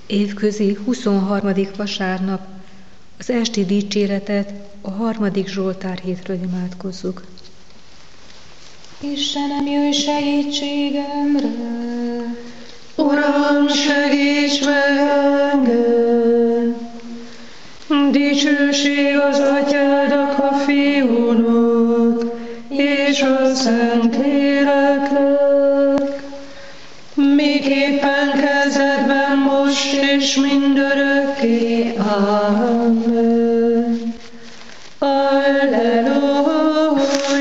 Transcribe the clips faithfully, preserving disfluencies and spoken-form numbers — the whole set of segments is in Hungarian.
Évközi huszonharmadik vasárnap az esti dicséretet a harmadik Zsoltár hétről imádkozzuk. Istenem, jöjj segítségemre! Uram, segíts meg engem! Dicsőség az Atyádnak, a Fiúnak, és a Szentléleknek, miképpen kezdetben, most és mindörökké. Amen. Alleluja!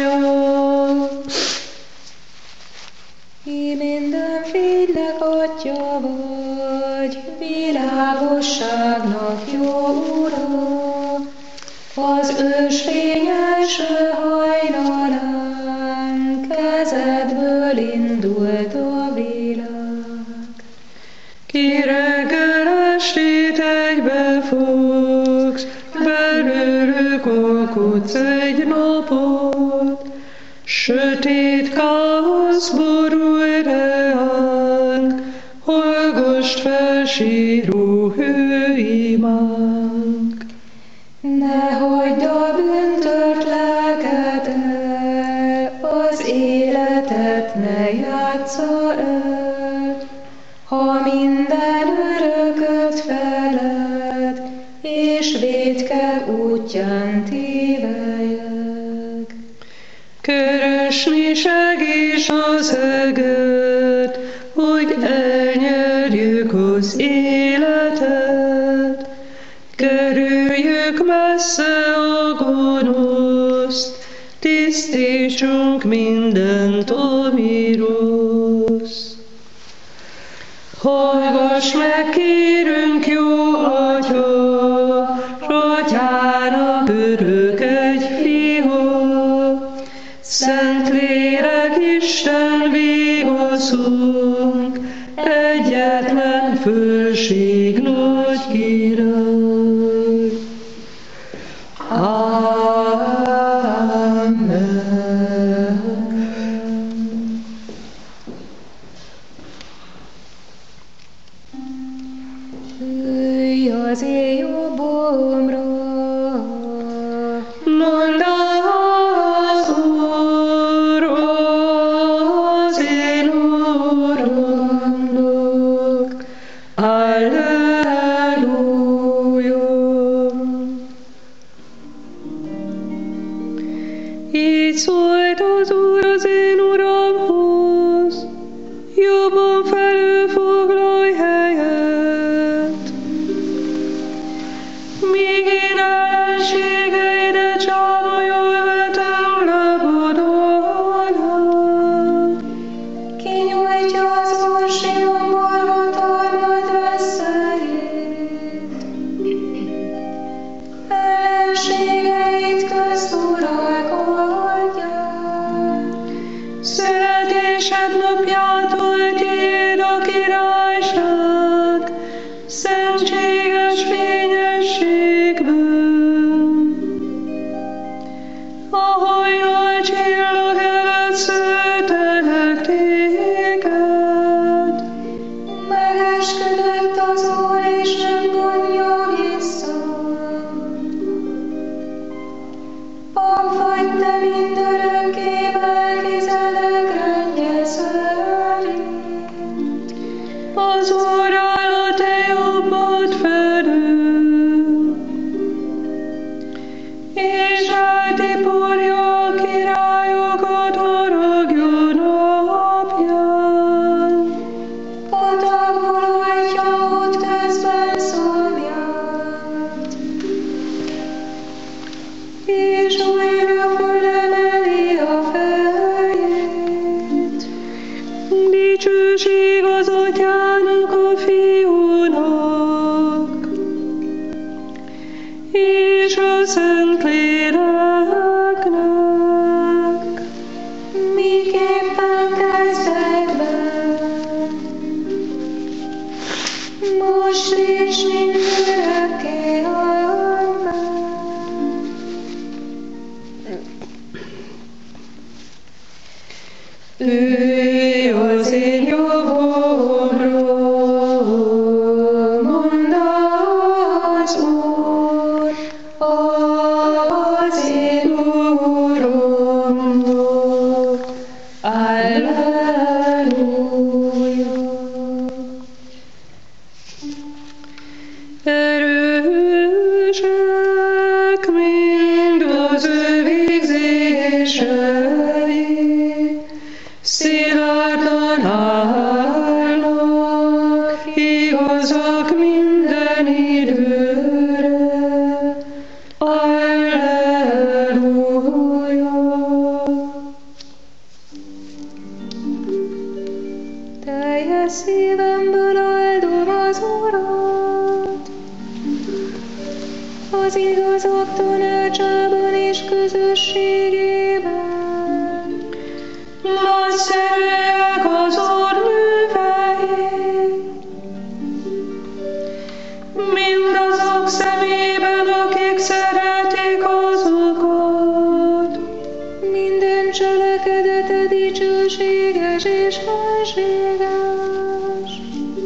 Ki minden fénynek Atya vagy, világosságnak jó Ura, az ősfényes hajnalán kezedből indult a világ. Ki reggel estét egybefogsz, belőlük alkotsz egy napot, sötét káosz borul reánk, hallgass fel síró hőimánk. Ne hagyd a bűntört lelket el, az életet ne játsza el, ha minden örököt feled, és vétke útján tévelyek. Keresni segíts az eget, hogy elnyerjük az életet, kerüljük messze a gonoszt, tisztítsunk mindent, ami rossz. Hallgass meg, kérünk, jó Atya, Atyának örök egy fia, Szentlélek Isten vigaszunk, egyetlen fölség nagy király. Amen. Ülj az én jobbomra, Mondd az Úr, az én Uramnak. Alleluja. Így szólt az Úr az én Uramhoz, jobban felülfoglalj helyet. Míg én ellenségeidet csámoljon vetem lábad alá. kinyújtja az Úr Sionból hatalmad veszélyét. Ellenségeit közt uralkodják. Születésed napjától tiéd a királyság, szentséges fényességben. A hajnal csillag előtt szőtelek téged. Megesküdött az Úr, és nem vonja vissza. Pap vagy te mindörökké, Melkisedek rendje szerint. Az Úr áll a te jobbad felől, és eltiporja a királyokat haragja napján. Patakból hajtja útközben szomját, és újra fölemeli a fejét. Dicsőség az Atyának, a Fiúnak, és a Szentléleknek, Miképpen kezdetben, most és mindörökké. Amen. Ülj az én jobbomra, egész szívemből áldom az Urat. Az igazak tanácsában és közösségében. Nagyszerűek az Úr művei, mindazok szemében, akik szeretik azokat. Minden cselekedete dicsőséges és felséges,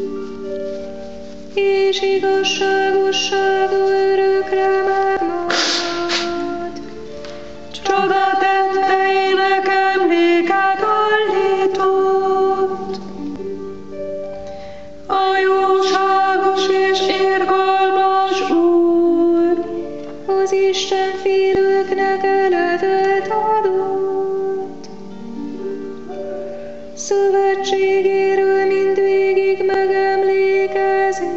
és igazságossága örökre megmarad. Csodatetteinek emléket állított. A jóságos és irgalmas Úr Az Isten félőknek eletet adott. Szövetségéről mindvégig megemlékezik.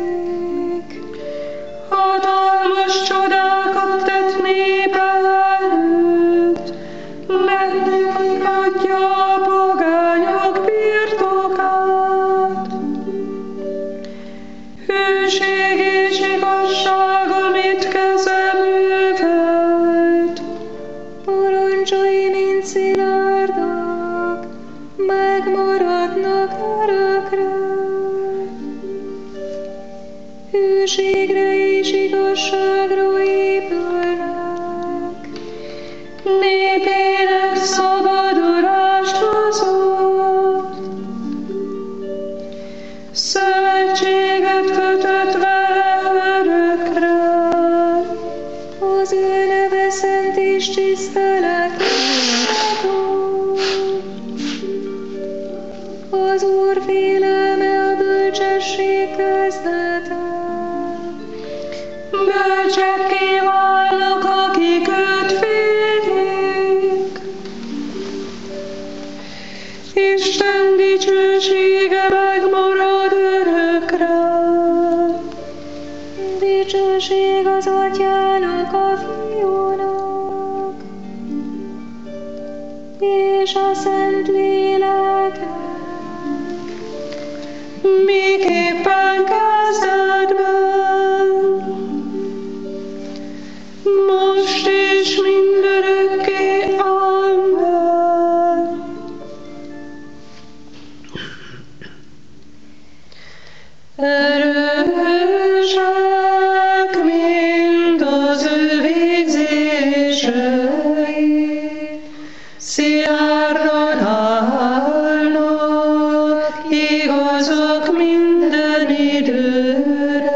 hatalmas csodákat tett népe előtt, bennük adja a pogányok birtokát. Hűség és igazság, amit keze művelt, Parancsai mind szilárdak, megmaradnak örökre. Hűségre és igazságra épülnek. népének szabadulást hozott. Szövetséget kötött vele örökre. Az ő neve szent és tiszteletlen. Az Úr félelme a bölcsesség kezdete. Bölcsekké válnak, akik őt félik. Isten dicsősége megmarad örökre. Dicsőség az Atyának, a Fiúnak, és a Szent Léleknek. Miképpen kezdetben, most és mindörökké. Amen. Erősek, mint az ő végzései, szilárdan állnak, igazak minden időre.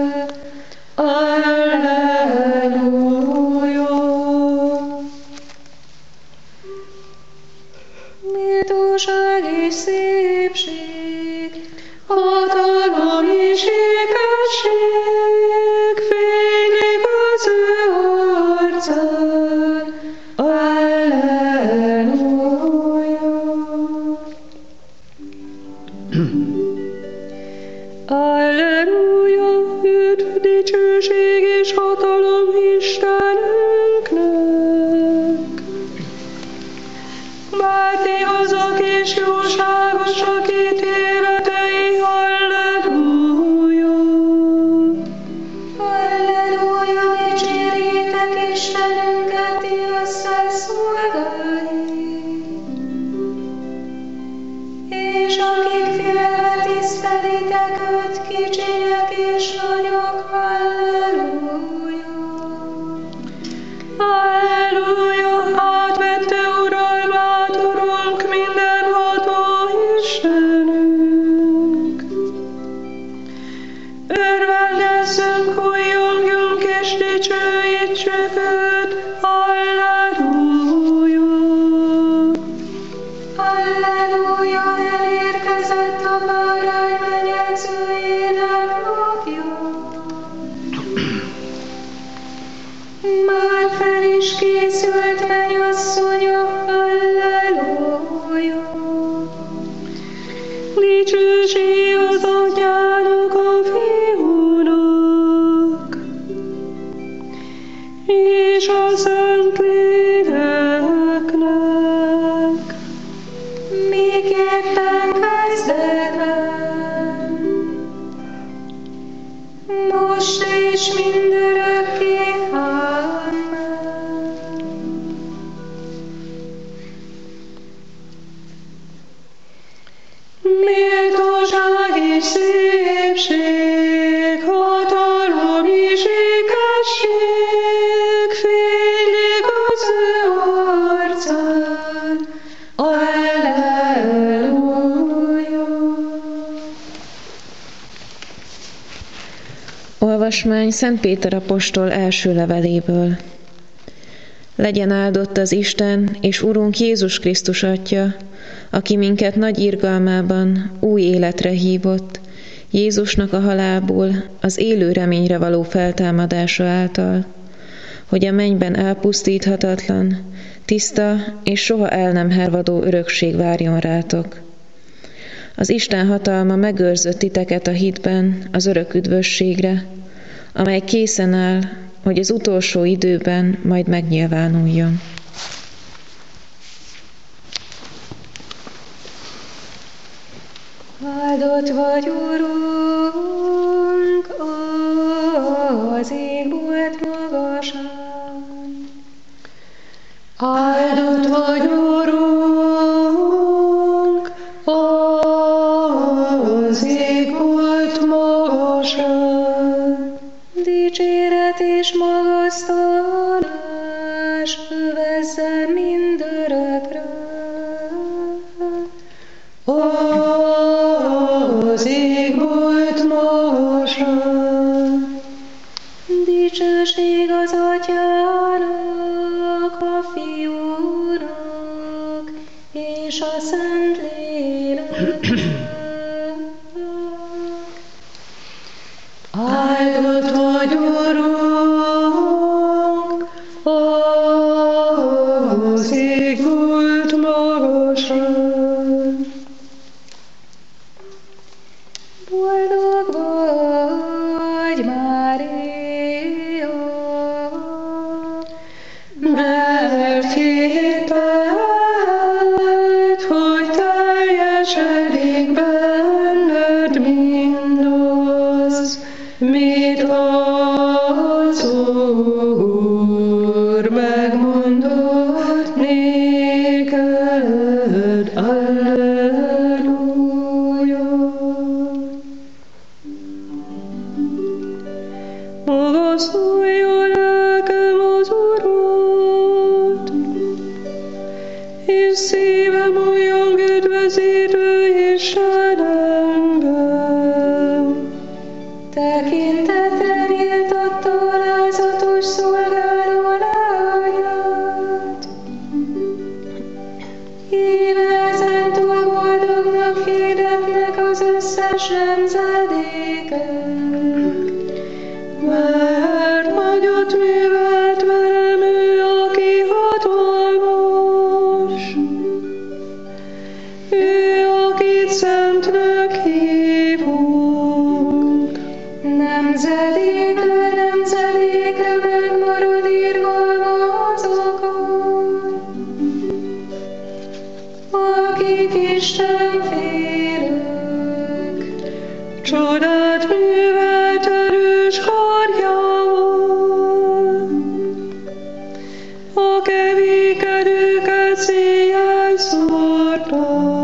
Alleluja. Méltóság és szépség, Hatalom és ékesség fénylik az ő arcán. Alleluja. Alleluja, üdv, dicsőség és hatalom Istenünknek. Mert igazak és jóságosak ítéletei, alleluja. Alleluja, dicsérjétek Istenünket, ti összes szolgái. És akik félve tisztelitek őt, kicsinyek és nagyok, alleluja. Alleluja, átvette uralmát, Urunk, mindenható Istenünk. Örvendezzünk, újjongjunk és dicsőítsük őt, alleluja. Alleluja, elérkezett a bárány menyegzőjének napja. Már fel is készült mennyasszonya, alleluja. Dicsőség az Atyának, a Fiúnak, és a Szent Léleknek. Miképpen kezdetben, és mindörökké. Amen. Méltóság és szépség, hatalom és ékesség, fénylik az ő arcán. Alleluja! Olvasmány Szent Péter apostol első leveléből. Legyen áldott az Isten és Urunk Jézus Krisztus Atya, aki minket nagy irgalmában új életre hívott, Jézusnak a halálból az élő reményre való feltámadása által, hogy a mennyben elpusztíthatatlan, tiszta és soha el nem hervadó örökség várjon rátok. Az Isten hatalma megőrzött titeket a hitben az örök üdvösségre, amely készen áll, hogy az utolsó időben majd megnyilvánuljon. Áldott vagy, Urunk, az égbolt magasán. Áldott vagy, Urunk, az égbolt magasán. Dicséret és magasztalás övezzen mindörökre. Az égbolt magasan. Dicsőség az Atyának, a Fiúnak és a Szentléleknek. Áldott vagy, Urunk, az égbolt magasan. Boldog vagy, Mária, mert hitted, hogy teljesedik benned mindaz, mit az Úr megmondott néked. Alleluja! Magasztalja lelkem az Urat, és szívem újjong üdvözítő Istenemben. tekintetre méltatta alázatos szolgáló lányát. Évezen túl boldognak hirdetnek az összes nemzedékek. Mert nagyot művelt velem ő, aki hatalmas, ő, akit szentnek hívunk. Nemzedékről nemzedékre megmarad irgalma azokon, akik Isten félők. Csodát művelt erős karjával, a kevékedőket széjjel szórta.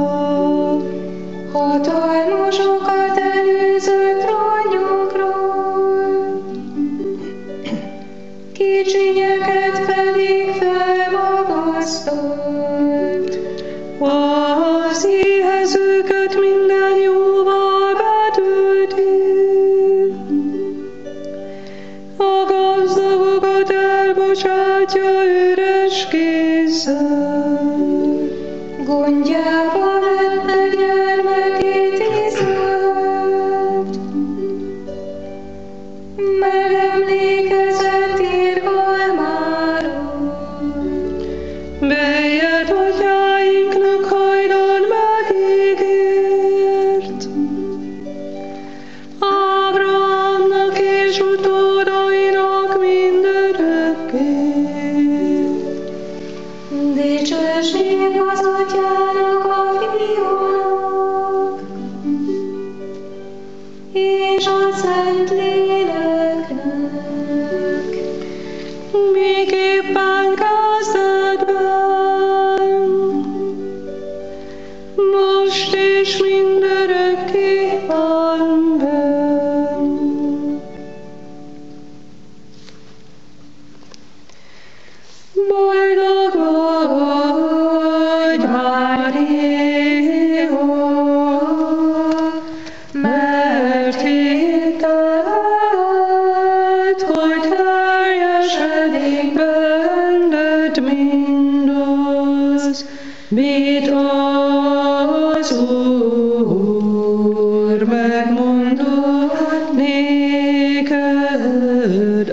Hatalmasokat előzött ronnyokról, kicsinyeket pedig felmagasztott. Az éhezőket minden jóval betölti, a gazdagokat elbocsátja üres kézzel. Gondjába vette gyermekét Izraelt, megemlékezett irgalmáról. Melyet atyáinknak hajdan megígért, Ábrahámnak és utódainak mindörökké. Dicsőség az Atyának, a Fiúnak és a Szentléleknek. Boldog vagy, Mária, mert hitted, hogy teljesedik benned mindaz, mit az Úr megmondott néked.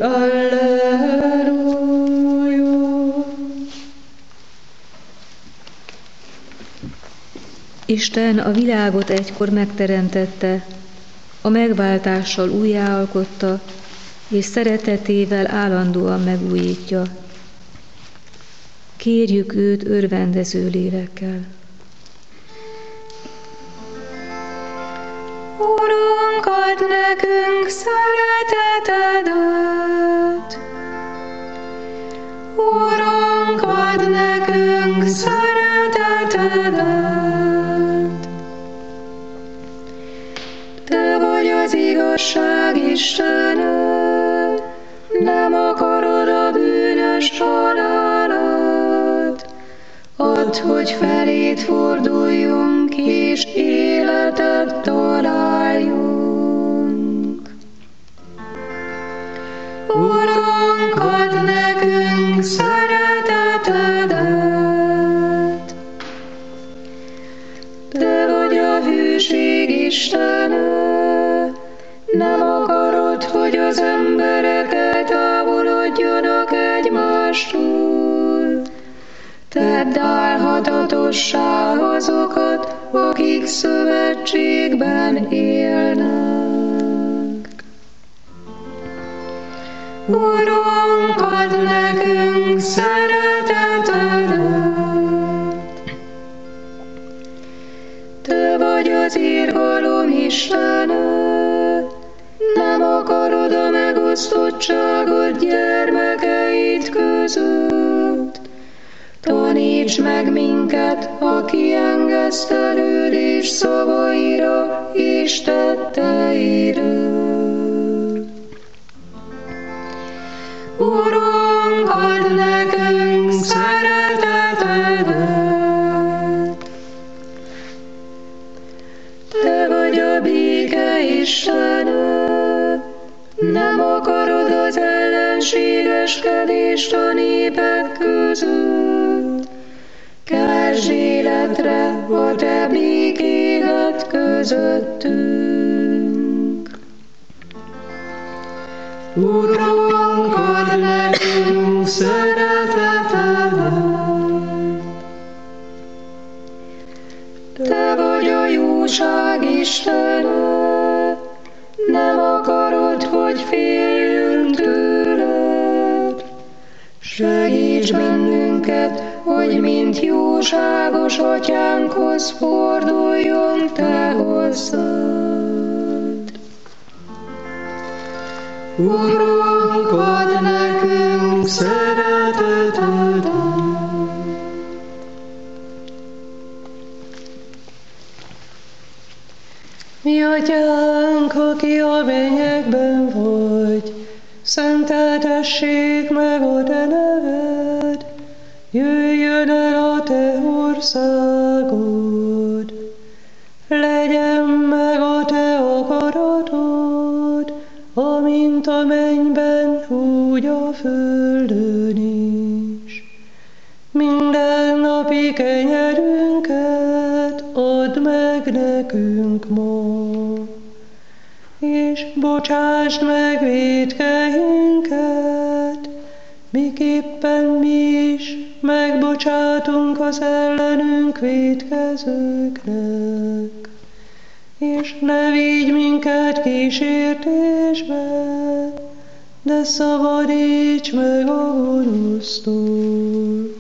Alleluja! Isten a világot egykor megteremtette, a megváltással újjáalkotta, és szeretetével állandóan megújítja. Kérjük őt örvendező lélekkel. Urunk, add nekünk szeretetedet! Urunk, add nekünk szeretetedet! Te vagy az igazság Istene, nem akarod a bűnös halálat. Add, hogy feléd forduljunk, és életet találjunk. Urunk, add nekünk szeretetedet! Te vagy a hűség Istene, nem akarod, hogy az emberek eltávolodjanak egymástól. Tedd álhatatossá azokat, akik szövetségben élnek. Urunk, add nekünk szeretetedet! Te vagy az irgalom Istene, nem akarod a megosztottságot gyermekeid között. Taníts meg minket a kiengesztelődés szavaira és tetteire. Urunk, add nekünk szeretetedet! Te vagy a béke Istene, nem akarod az ellenségeskedést a népek között. Keltsd életre a te békédet közöttünk. Urunk, add nekünk szeretetedet! Te vagy a jóság Istene, nem akarod, hogy féljünk tőled. Segíts bennünket, hogy mint jóságos atyánkhoz forduljunk te hozzád. Urunk, add nekünk szeretetedet! Mi atyánk, aki a mennyekben vagy, szenteltessék meg a te neved, jöjjön el a te országod, legyen meg a te akaratod, amint a mennyben, úgy a földön is. Minden napi kenyerünket add meg nekünk ma, és bocsásd meg vétkeinket, miképpen mi is megbocsátunk az ellenünk vétkezőknek. És ne vigy minket kísértésbe, de szabadíts meg a gonosztól.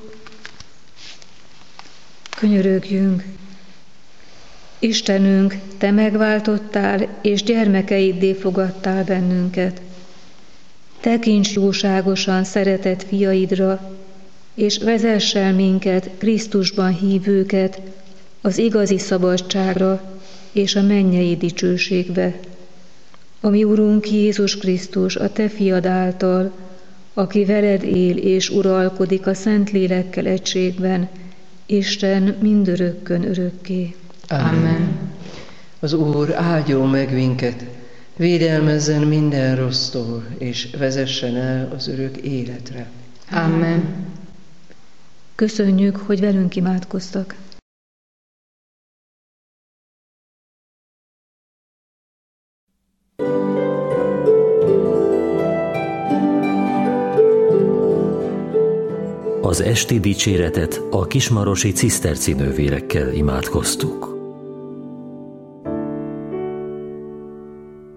Könyörögjünk! Istenünk, te megváltottál, és gyermekeiddé fogadtál bennünket. Tekints jóságosan szeretett fiaidra, és vezess el minket, Krisztusban hívőket, az igazi szabadságra, és a mennyei dicsőségbe. Ami Urunk Jézus Krisztus, a Te fiad által, aki veled él és uralkodik a Szentlélekkel egységben, Isten mindörökkön örökké. Amen. Az Úr áldjon meg minket, védelmezzen minden rossztól, és vezessen el az örök életre. Amen. Köszönjük, hogy velünk imádkoztak. Az esti dicséretet a kismarosi ciszterci nővérekkel imádkoztuk.